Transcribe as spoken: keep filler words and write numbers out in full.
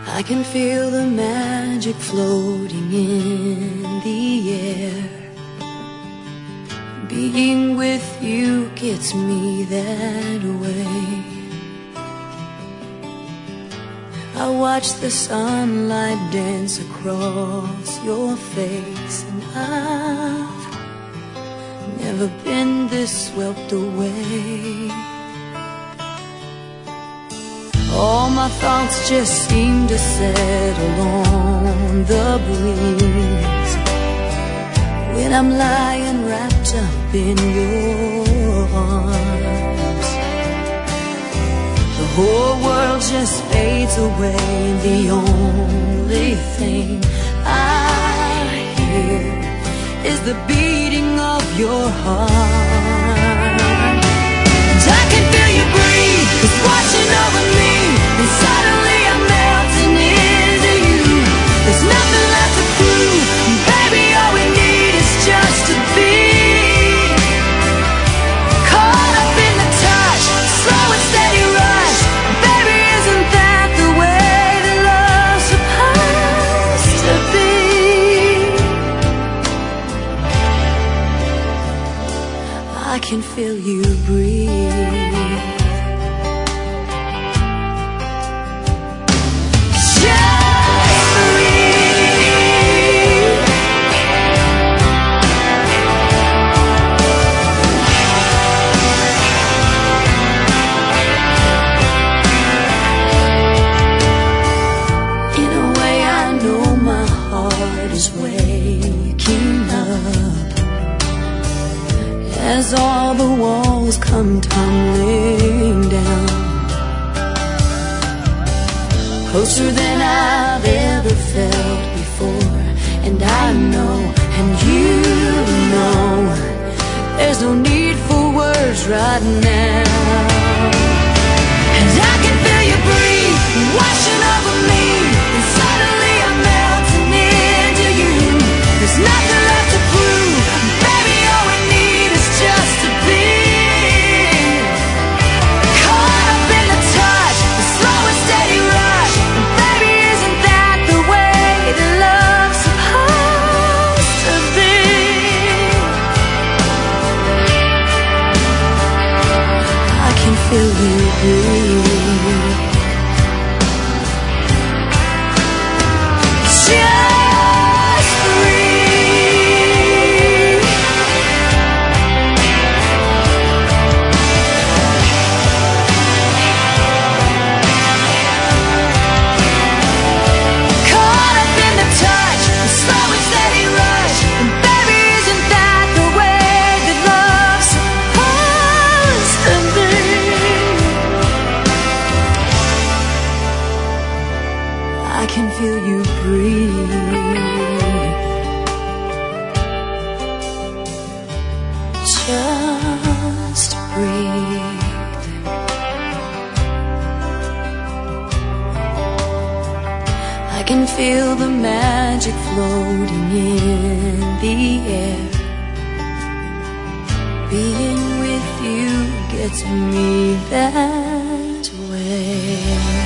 I can feel the magic floating in the air. Being with you gets me that way. I watch the sunlight dance across your face, and I've never been this swept away. All my thoughts just seem to settle on the breeze when I'm lying wrapped up in your arms. The whole world just fades away, and the only thing I hear is the beating of your heart. And I can feel you breathe, it's washing over me, and suddenly I'm melting into you. There's nothing left to prove, and baby, all we need is just to be caught up in the touch, slow and steady rush. Baby, isn't that the way that love's supposed to be? I can feel you breathe. As all the walls come tumbling down, closer than I've ever felt before. And I know, and you know, there's no need for words right now. And I can feel you breathe, washing over me, and suddenly I'm melting into you. There's nothing left to prove, baby, all we need is just to be caught up in the touch, the slow and steady rush. And baby, isn't that the way that love's supposed to be? I can feel you breathe. Just breathe. Caught up in the touch, the slow and steady rush. And baby, isn't that the way that love's supposed to be? I can feel you breathe. Just breathe. I can feel the magic floating in the air. Being with you gets me that way.